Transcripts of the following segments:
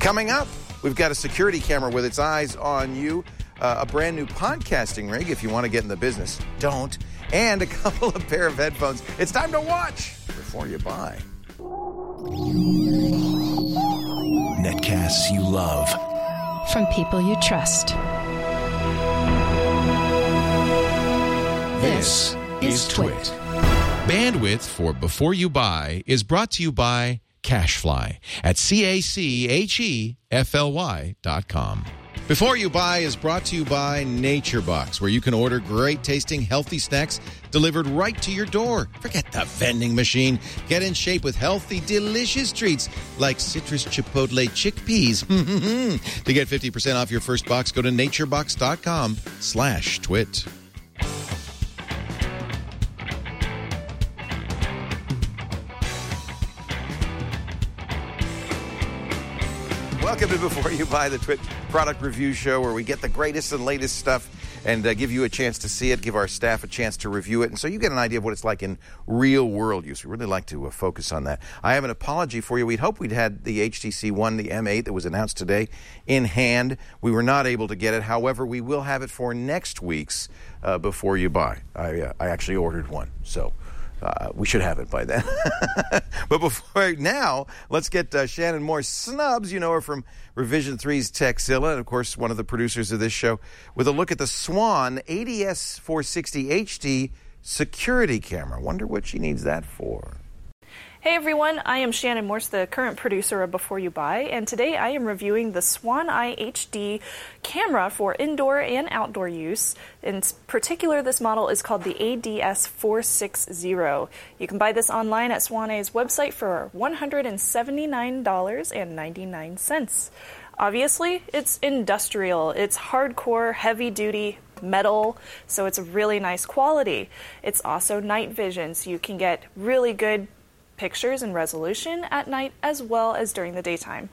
Coming up, we've got a security camera with its eyes on you, a brand new podcasting rig if you want to get in the business. Don't. And a couple of pair of headphones. It's time to watch before you buy. Netcasts you love. From people you trust. This is Twit. Bandwidth for Before You Buy is brought to you by CashFly at CACHEFLY.com. Before You Buy is brought to you by NatureBox, where you can order great-tasting, healthy snacks delivered right to your door. Forget the vending machine. Get in shape with healthy, delicious treats like citrus chipotle chickpeas. To get 50% off your first box, go to naturebox.com/twit. Welcome to Before You Buy, the Twit product review show where we get the greatest and latest stuff and give you a chance to see it, give our staff a chance to review it, and so you get an idea of what it's like in real-world use. We really like to focus on that. I have an apology for you. We'd hoped we'd had the HTC One, the M8 that was announced today, in hand. We were not able to get it. However, we will have it for next week's Before You Buy. I actually ordered one, so... we should have it by then. But before now, let's get Shannon Morse Snubs. You know her from Revision 3's Techzilla, and of course, one of the producers of this show, with a look at the Swan ADS-460 HD security camera. Wonder what she needs that for. Hey everyone, I am Shannon Morse, the current producer of Before You Buy, and today I am reviewing the Swan Eye HD camera for indoor and outdoor use. In particular, this model is called the ADS-460. You can buy this online at Swan Eye's website for $179.99. Obviously, it's industrial. It's hardcore, heavy-duty metal, so it's a really nice quality. It's also night vision, so you can get really good pictures and resolution at night as well as during the daytime.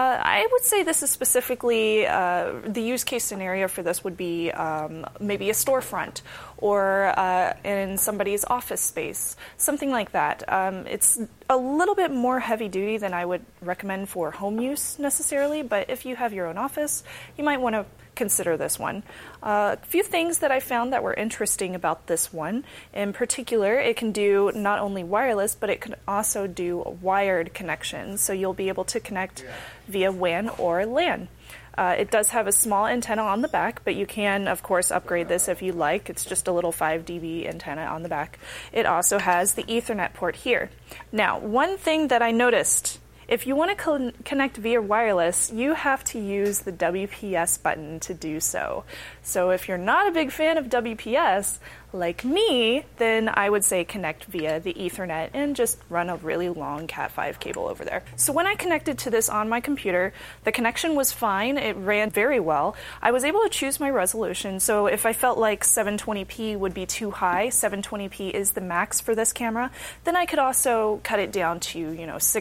I would say this is specifically, the use case scenario for this would be maybe a storefront or in somebody's office space, something like that. It's a little bit more heavy duty than I would recommend for home use necessarily, but if you have your own office, you might want to consider this one. A few things that I found that were interesting about this one. In particular, it can do not only wireless, but it can also do wired connections. So you'll be able to connect via WAN or LAN. It does have a small antenna on the back, but you can, of course, upgrade this if you like. It's just a little 5 dB antenna on the back. It also has the Ethernet port here. Now, one thing that I noticed, if you want to connect via wireless, you have to use the WPS button to do so. So if you're not a big fan of WPS, like me, then I would say connect via the Ethernet and just run a really long Cat5 cable over there. So when I connected to this on my computer, the connection was fine. It ran very well. I was able to choose my resolution. So if I felt like 720p would be too high, 720p is the max for this camera, then I could also cut it down to,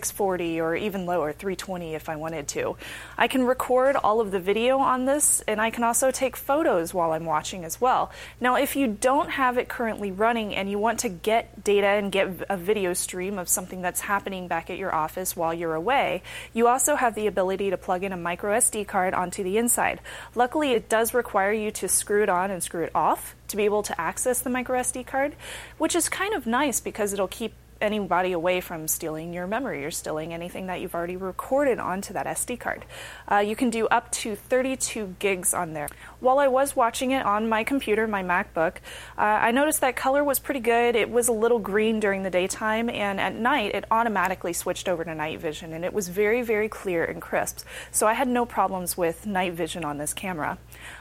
640 or even lower, 320 if I wanted to. I can record all of the video on this, and I can also take photos while I'm watching as well. Now, if you don't have it currently running and you want to get data and get a video stream of something that's happening back at your office while you're away, you also have the ability to plug in a micro SD card onto the inside. Luckily, it does require you to screw it on and screw it off to be able to access the micro SD card, which is kind of nice because it'll keep anybody away from stealing your memory or stealing anything that you've already recorded onto that SD card. You can do up to 32 gigs on there. While I was watching it on my computer, my MacBook, I noticed that color was pretty good. It was a little green during the daytime, and at night it automatically switched over to night vision, and it was very, very clear and crisp. So I had no problems with night vision on this camera.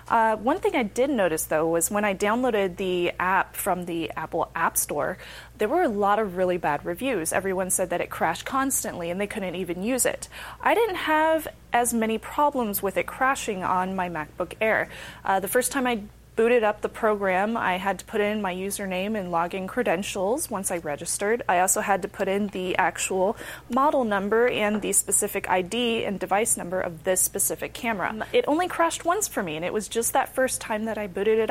One thing I did notice, though, was when I downloaded the app from the Apple App Store, there were a lot of really bad reviews. Everyone said that it crashed constantly and they couldn't even use it. I didn't have as many problems with it crashing on my MacBook Air. The first time I booted up the program, I had to put in my username and login credentials once I registered. I also had to put in the actual model number and the specific ID and device number of this specific camera. It only crashed once for me, and it was just that first time that I booted it up.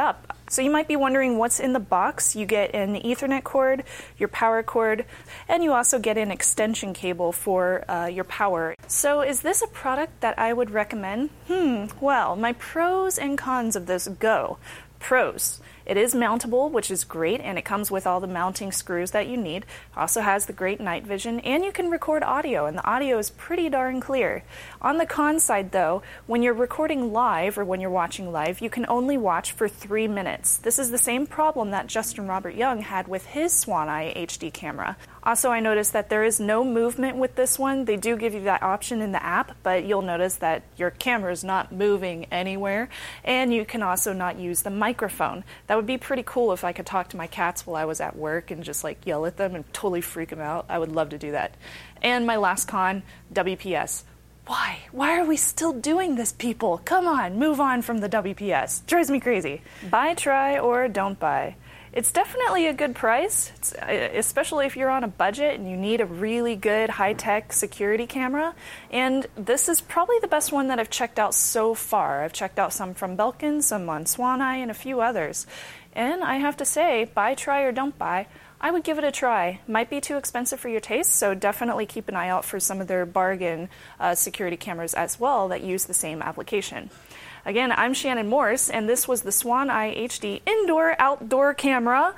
So you might be wondering what's in the box. You get an Ethernet cord, your power cord, and you also get an extension cable for your power. So is this a product that I would recommend? Well, my pros and cons of this go. Pros. It is mountable, which is great, and it comes with all the mounting screws that you need. Also has the great night vision, and you can record audio, and the audio is pretty darn clear. On the con side, though, when you're recording live or when you're watching live, you can only watch for 3 minutes. This is the same problem that Justin Robert Young had with his Swan Eye HD camera. Also, I noticed that there is no movement with this one. They do give you that option in the app, but you'll notice that your camera is not moving anywhere, and you can also not use the microphone. That would be pretty cool if I could talk to my cats while I was at work and just like yell at them and totally freak them out. I would love to do that. And my last con, WPS. Why? Why are we still doing this, people? Come on, move on from the WPS. Drives me crazy. Buy, try, or don't buy. It's definitely a good price, especially if you're on a budget and you need a really good high-tech security camera. And this is probably the best one that I've checked out so far. I've checked out some from Belkin, some on Swan Eye, and a few others. And I have to say, buy, try, or don't buy, I would give it a try. Might be too expensive for your taste, so definitely keep an eye out for some of their bargain security cameras as well that use the same application. Again, I'm Shannon Morse, and this was the Swan Eye HD Indoor-Outdoor Camera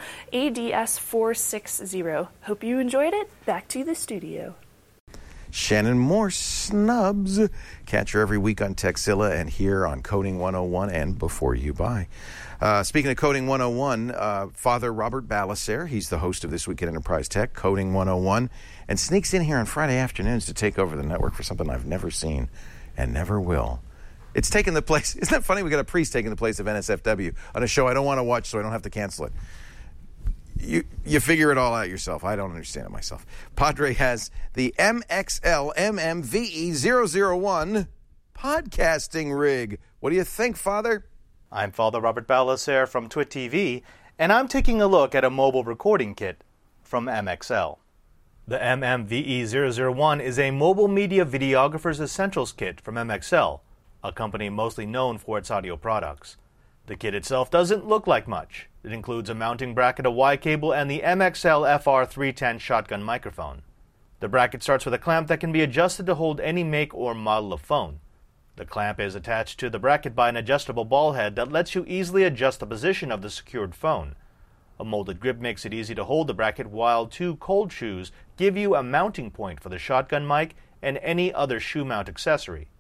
ADS460. Hope you enjoyed it. Back to the studio. Shannon Morse snubs. Catch her every week on Techzilla and here on Coding 101 and Before You Buy. Speaking of Coding 101, Father Robert Ballecer, he's the host of This Week at Enterprise Tech, Coding 101, and sneaks in here on Friday afternoons to take over the network for something I've never seen and never will. It's taking the place. Isn't that funny? We got a priest taking the place of NSFW on a show I don't want to watch, so I don't have to cancel it. You figure it all out yourself. I don't understand it myself. Padre has the MXL MMVE001 podcasting rig. What do you think, Father? I'm Father Robert Ballecer from Twit TV, and I'm taking a look at a mobile recording kit from MXL. The MMVE001 is a mobile media videographer's essentials kit from MXL, a company mostly known for its audio products. The kit itself doesn't look like much. It includes a mounting bracket, a Y cable, and the MXL FR310 shotgun microphone. The bracket starts with a clamp that can be adjusted to hold any make or model of phone. The clamp is attached to the bracket by an adjustable ball head that lets you easily adjust the position of the secured phone. A molded grip makes it easy to hold the bracket, while 2 cold shoes give you a mounting point for the shotgun mic and any other shoe mount accessory.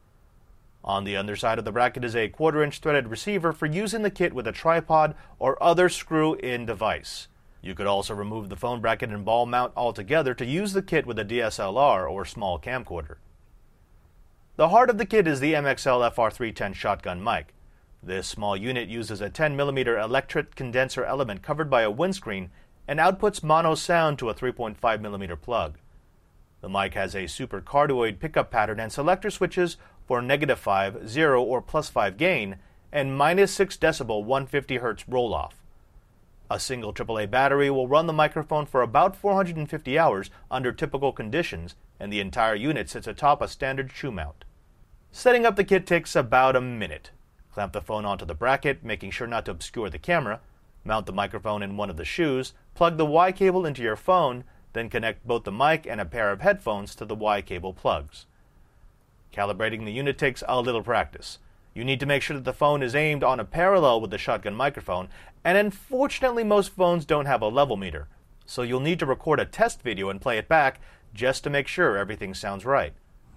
On the underside of the bracket is a 1/4-inch threaded receiver for using the kit with a tripod or other screw-in device. You could also remove the phone bracket and ball mount altogether to use the kit with a DSLR or small camcorder. The heart of the kit is the MXL FR310 shotgun mic. This small unit uses a 10mm electret condenser element covered by a windscreen and outputs mono sound to a 3.5mm plug. The mic has a super cardioid pickup pattern and selector switches for -5, 0, or +5 gain, and -6 decibel 150 Hz roll-off. A single AAA battery will run the microphone for about 450 hours under typical conditions, and the entire unit sits atop a standard shoe mount. Setting up the kit takes about a minute. Clamp the phone onto the bracket, making sure not to obscure the camera, mount the microphone in one of the shoes, plug the Y cable into your phone, then connect both the mic and a pair of headphones to the Y cable plugs. Calibrating the unit takes a little practice. You need to make sure that the phone is aimed on a parallel with the shotgun microphone, and unfortunately most phones don't have a level meter, so you'll need to record a test video and play it back just to make sure everything sounds right.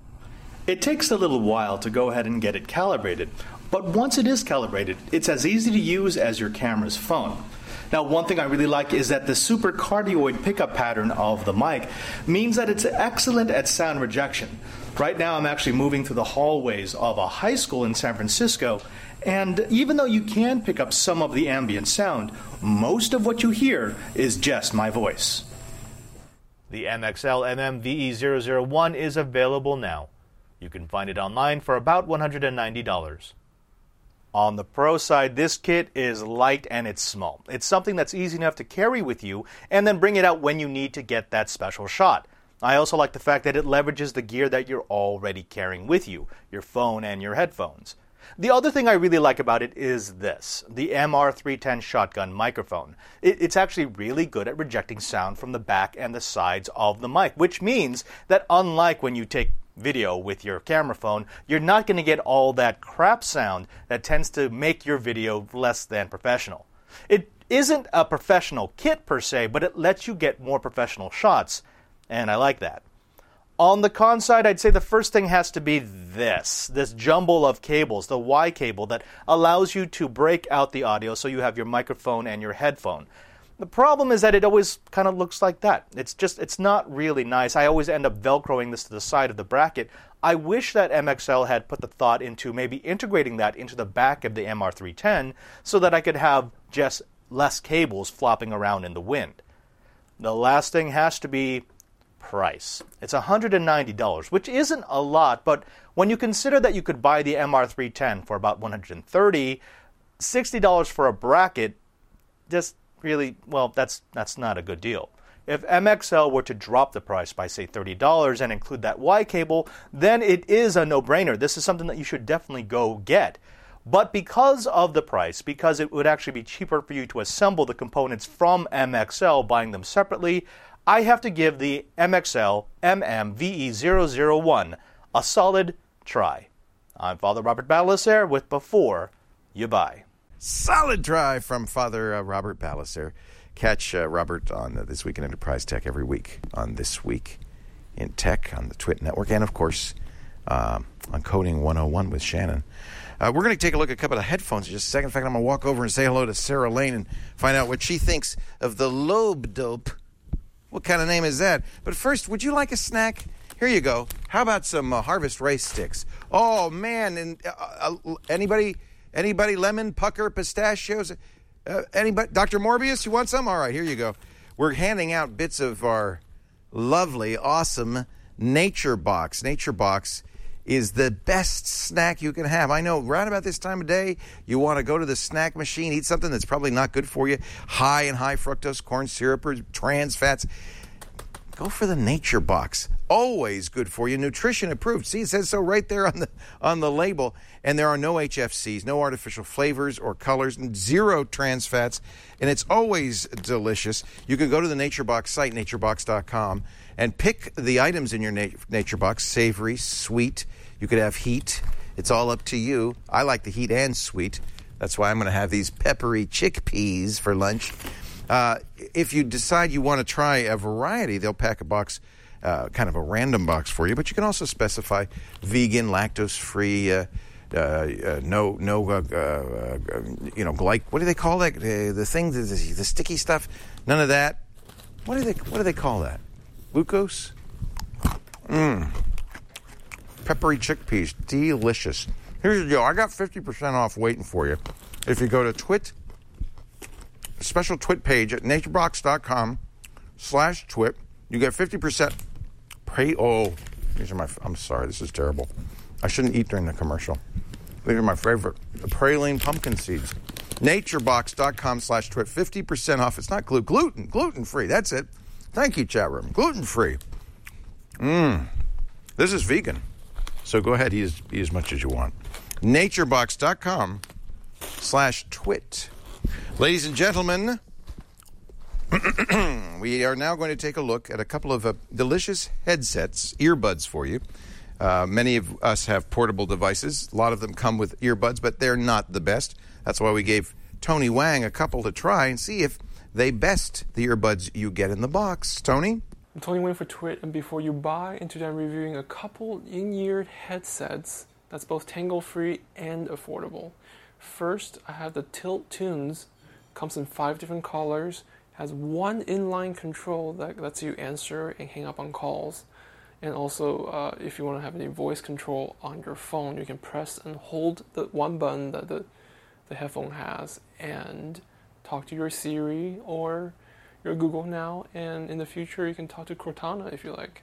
It takes a little while to go ahead and get it calibrated, but once it is calibrated, it's as easy to use as your camera's phone. Now, one thing I really like is that the super cardioid pickup pattern of the mic means that it's excellent at sound rejection. Right now, I'm actually moving through the hallways of a high school in San Francisco, and even though you can pick up some of the ambient sound, most of what you hear is just my voice. The MXL MMVE001 is available now. You can find it online for about $190. On the pro side, this kit is light and it's small. It's something that's easy enough to carry with you and then bring it out when you need to get that special shot. I also like the fact that it leverages the gear that you're already carrying with you, your phone and your headphones. The other thing I really like about it is this, the MR310 shotgun microphone. It's actually really good at rejecting sound from the back and the sides of the mic, which means that unlike when you take video with your camera phone, you're not going to get all that crap sound that tends to make your video less than professional. It isn't a professional kit per se, but it lets you get more professional shots, and I like that. On the con side, I'd say the first thing has to be this jumble of cables, the Y cable that allows you to break out the audio so you have your microphone and your headphone. The problem is that it always kind of looks like that. It's not really nice. I always end up velcroing this to the side of the bracket. I wish that MXL had put the thought into maybe integrating that into the back of the MR310 so that I could have just less cables flopping around in the wind. The last thing has to be price. It's $190, which isn't a lot, but when you consider that you could buy the MR310 for about $130, $60 for a bracket, just really, well, that's not a good deal. If MXL were to drop the price by, say, $30 and include that Y cable, then it is a no-brainer. This is something that you should definitely go get. But because of the price, because it would actually be cheaper for you to assemble the components from MXL, buying them separately, I have to give the MXL MMVE001 a solid try. I'm Father Robert Balacer with Before You Buy. Solid try from Father Robert Balacer. Catch Robert on This Week in Enterprise Tech every week on This Week in Tech on the Twit Network, and of course on Coding 101 with Shannon. We're going to take a look at a couple of headphones in just a second. In fact, I'm going to walk over and say hello to Sarah Lane and find out what she thinks of the Lobe Dope. What kind of name is that? But first, would you like a snack? Here you go. How about some Harvest Rice Sticks? Oh, man. And anybody lemon, pucker, pistachios? Anybody? Dr. Morbius, you want some? All right, here you go. We're handing out bits of our lovely, awesome Nature Box. Nature Box is the best snack you can have. I know, right about this time of day, you want to go to the snack machine, eat something that's probably not good for you, high in high fructose corn syrup or trans fats. Go for the Nature Box. Always good for you. Nutrition approved. See, it says so right there on the label. And there are no HFCs, no artificial flavors or colors, and zero trans fats. And it's always delicious. You can go to the Nature Box site, naturebox.com, and pick the items in your Nature Box. Savory, sweet. You could have heat. It's all up to you. I like the heat and sweet. That's why I'm going to have these peppery chickpeas for lunch. If you decide you want to try a variety, they'll pack a box, kind of a random box for you. But you can also specify vegan, lactose-free, what do they call that? The thing, the sticky stuff. None of that. What do they call that? Glucose. Peppery chickpeas, delicious. Here's the deal. I got 50% off waiting for you. If you go to Twit. Special Twit page at naturebox.com/twit. You get 50%. I'm sorry, this is terrible. I shouldn't eat during the commercial. These are my favorite. The praline pumpkin seeds. Naturebox.com/twit. 50% off. It's not gluten-free. That's it. Thank you, chat room. Gluten-free. This is vegan. So go ahead, eat as much as you want. Naturebox.com/twit. Ladies and gentlemen, we are now going to take a look at a couple of delicious headsets, earbuds for you. Many of us have portable devices. A lot of them come with earbuds, but they're not the best. That's why we gave Tony Wang a couple to try and see if they best the earbuds you get in the box. Tony? I'm Tony Wang for Twit, and Before You Buy, and today I'm reviewing a couple in-ear headsets that's both tangle-free and affordable. First, I have the Tilt Tunes. Comes in 5 different colors, has one inline control that lets you answer and hang up on calls. And also, if you want to have any voice control on your phone, you can press and hold the one button that the headphone has and talk to your Siri or your Google Now, and in the future you can talk to Cortana if you like.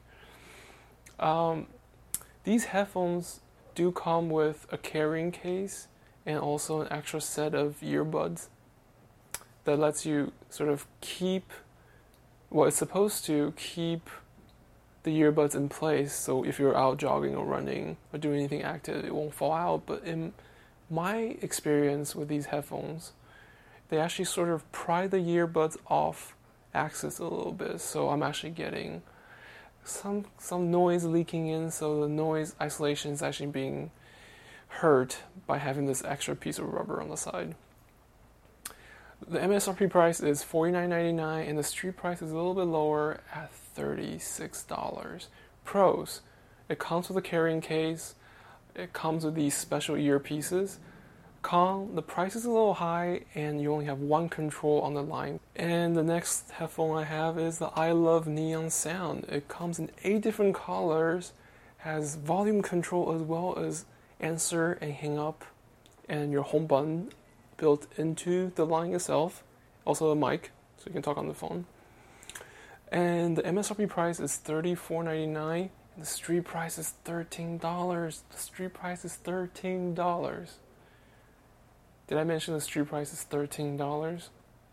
These headphones do come with a carrying case and also an extra set of earbuds that lets you sort of keep, well, it's supposed to keep the earbuds in place, so if you're out jogging or running or doing anything active, it won't fall out, but it my experience with these headphones, they actually sort of pry the earbuds off axis a little bit, so I'm actually getting some noise leaking in, so the noise isolation is actually being hurt by having this extra piece of rubber on the side. The MSRP price is $49.99 and the street price is a little bit lower at $36. Pros: it comes with a carrying case, it comes with these special earpieces. Con: the price is a little high and you only have one control on the line. And the next headphone I have is the I Love Neon Sound. It comes in 8 different colors, has volume control as well as answer and hang up and your home button built into the line itself. Also a mic, so you can talk on the phone. And the MSRP price is $34.99 and the street price is $13. The street price is $13. Did I mention the street price is $13?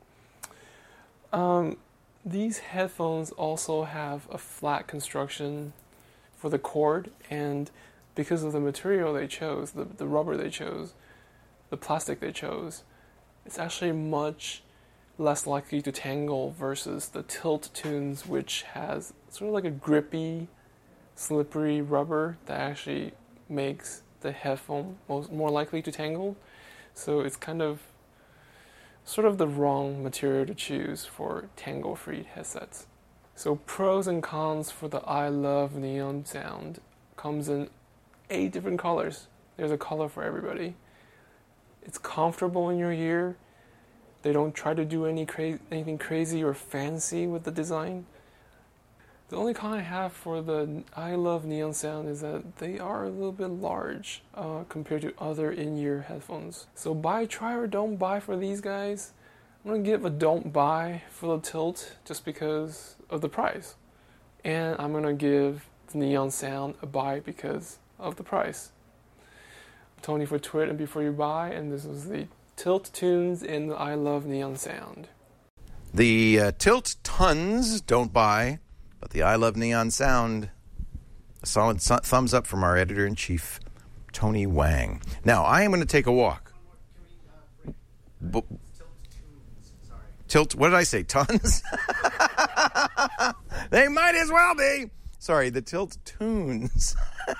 These headphones also have a flat construction for the cord, and because of the material they chose, the rubber they chose, the plastic they chose, it's actually much less likely to tangle versus the Tilt Tunes, which has sort of like a grippy, slippery rubber that actually makes the headphone more likely to tangle. So it's kind of sort of the wrong material to choose for tangle-free headsets. So pros and cons for the I Love Neon Sound comes in 8 different colors. There's a color for everybody. It's comfortable in your ear. They don't try to do anything crazy or fancy with the design. The only con I have for the I Love Neon Sound is that they are a little bit large compared to other in-ear headphones. So try or don't buy for these guys. I'm going to give a don't buy for the Tilt just because of the price. And I'm going to give the Neon Sound a buy because of the price. I'm Tony for Twit and Before You Buy, and this was the Tilt Tunes in the I Love Neon Sound. The Tilt Tunes don't buy, but the I Love Neon Sound, a solid thumbs up from our editor-in-chief, Tony Wang. Now, I am going to take a walk. Tilt, what did I say, tons? They might as well be. Sorry, the Tilt Tunes.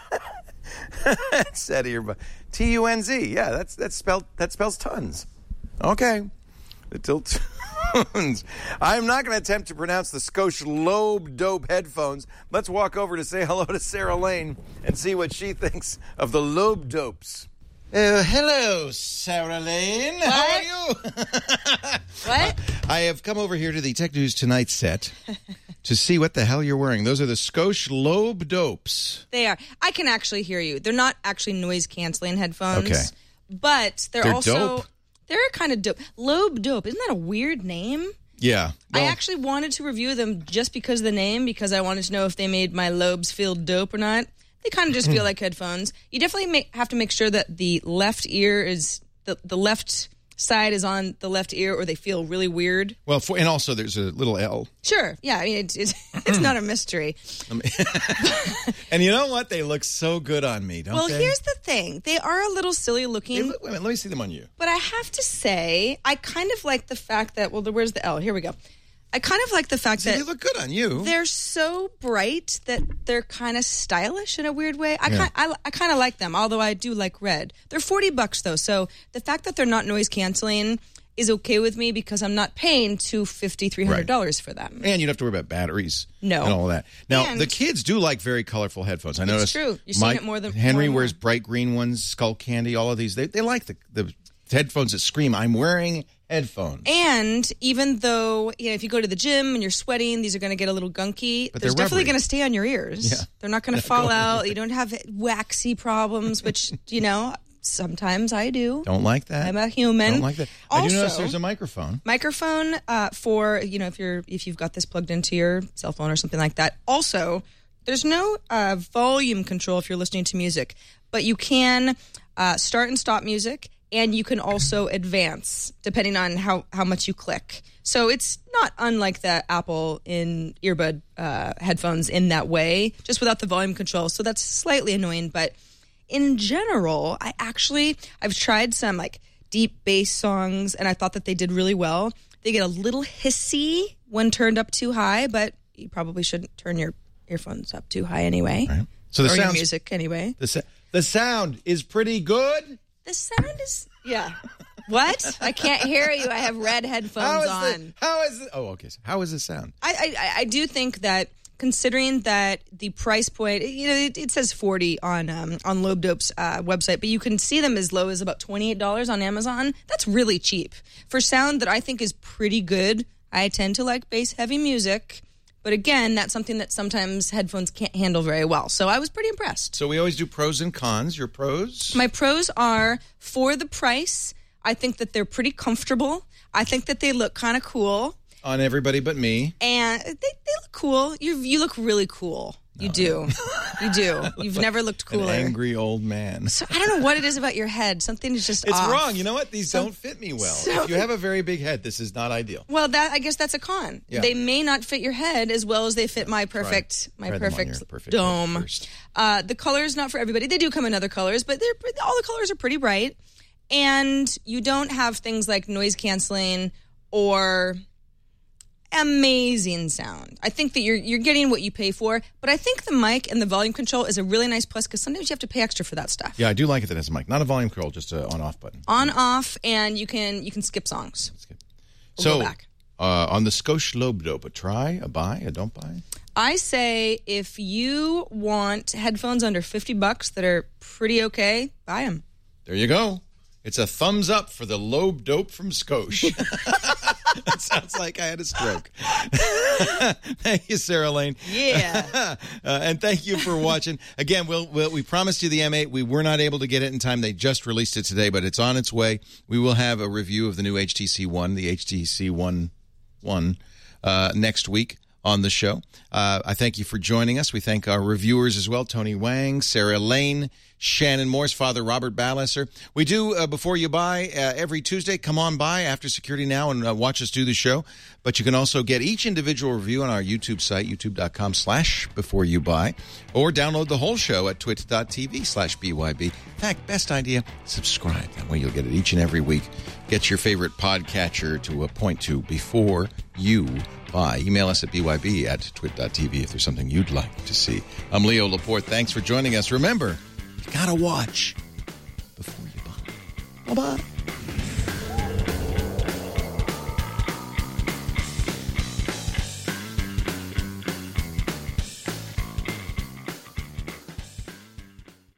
It's said here, but T-U-N-Z. Yeah, that spells tons. Okay, the Tilt Tunes. I'm not going to attempt to pronounce the Scosche Lobe Dope headphones. Let's walk over to say hello to Sarah Lane and see what she thinks of the Lobe Dopes. Hello, Sarah Lane. What? How are you? What? I have come over here to the Tech News Tonight set to see what the hell you're wearing. Those are the Scosche Lobe Dopes. They are. I can actually hear you. They're not actually noise-canceling headphones. Okay. But they're also... dope. They're kind of dope. Lobe Dope. Isn't that a weird name? Yeah. Well, I actually wanted to review them just because of the name, because I wanted to know if they made my lobes feel dope or not. They kind of just feel like headphones. You definitely have to make sure that the left ear is... The left side is on the left ear, or they feel really weird. Well, and also there's a little L. Sure. Yeah, I mean, it's not a mystery. And you know what? They look so good on me, don't they? Well, here's the thing. They are a little silly looking. Wait a minute, let me see them on you. But I have to say, I kind of like the fact that, well, where's the L? Here we go. I kind of like the fact that they look good on you. They're so bright that they're kind of stylish in a weird way. I kind of like them, although I do like red. They're $40 though, so the fact that they're not noise canceling is okay with me because I'm not paying $250, $300 for them. And you don't have to worry about batteries. No. And all of that. Now, And- the kids do like very colorful headphones. I noticed. true. You're seeing it more than Henry more and more. wears bright green ones, Skull Candy, all of these. They like the headphones that scream, I'm wearing headphones. And even though, if you go to the gym and you're sweating, these are going to get a little gunky. But There's they're definitely rubbery. going to stay on your ears. Yeah. They're not going to fall out. You don't have waxy problems, which, sometimes I do. Don't like that. I'm a human. Don't like that. I do notice there's a microphone. Microphone for, if you've got this plugged into your cell phone or something like that. Also, there's no volume control if you're listening to music, but you can start and stop music. And you can also advance, depending on how much you click. So it's not unlike the Apple in earbud headphones in that way, just without the volume control. So that's slightly annoying, but in general, I've tried some like deep bass songs, and I thought that they did really well. They get a little hissy when turned up too high, but you probably shouldn't turn your earphones up too high anyway. Right. So the or your sound, music anyway. the sound is pretty good. The sound is, yeah. What? I can't hear you. I have red headphones on. How is it? Oh, okay. So how is the sound? I do think that, considering that the price point, it says $40 on Lobe Dope's website, but you can see them as low as about $28 on Amazon. That's really cheap for sound that I think is pretty good. I tend to like bass heavy music, but again, that's something that sometimes headphones can't handle very well. So I was pretty impressed. So we always do pros and cons. Your pros? My pros are, for the price, I think that they're pretty comfortable. I think that they look kind of cool. On everybody but me. And they look cool. You look really cool. You do. You do. You've never looked cooler. An angry old man. So I don't know what it is about your head. Something is just It's off. wrong. You know what? These don't fit me well. If you have a very big head, this is not ideal. Well, I guess that's a con. Yeah. They may not fit your head as well as they fit my perfect dome. The color's not for everybody. They do come in other colors, but all the colors are pretty bright. And you don't have things like noise canceling or amazing sound. I think that you're getting what you pay for, but I think the mic and the volume control is a really nice plus, because sometimes you have to pay extra for that stuff. Yeah, I do like it that it has a mic. Not a volume control, just an on-off button. On-off, and you can skip songs. So, go back. On the Scosche Lobe Dope, a try, a buy, a don't buy? I say if you want headphones under $50 that are pretty okay, buy them. There you go. It's a thumbs up for the Lobe Dope from Scosche. That sounds like I had a stroke. Thank you, Sarah Lane. Yeah. And thank you for watching. Again, we promised you the M8. We were not able to get it in time. They just released it today, but it's on its way. We will have a review of the new HTC One, the HTC One, next week on the show. I thank you for joining us. We thank our reviewers as well, Tony Wang, Sarah Lane, Shannon Morse, Father Robert Ballasser. We do, before you buy, every Tuesday, come on by after Security Now and watch us do the show. But you can also get each individual review on our YouTube site, youtube.com/beforeyoubuy, or download the whole show at twit.tv/BYB. In fact, best idea, subscribe. That way you'll get it each and every week. Get your favorite podcatcher to point to before you buy. Email us at byb@twit.tv if there's something you'd like to see. I'm Leo Laporte. Thanks for joining us. Remember, you gotta watch before you buy. Bye-bye.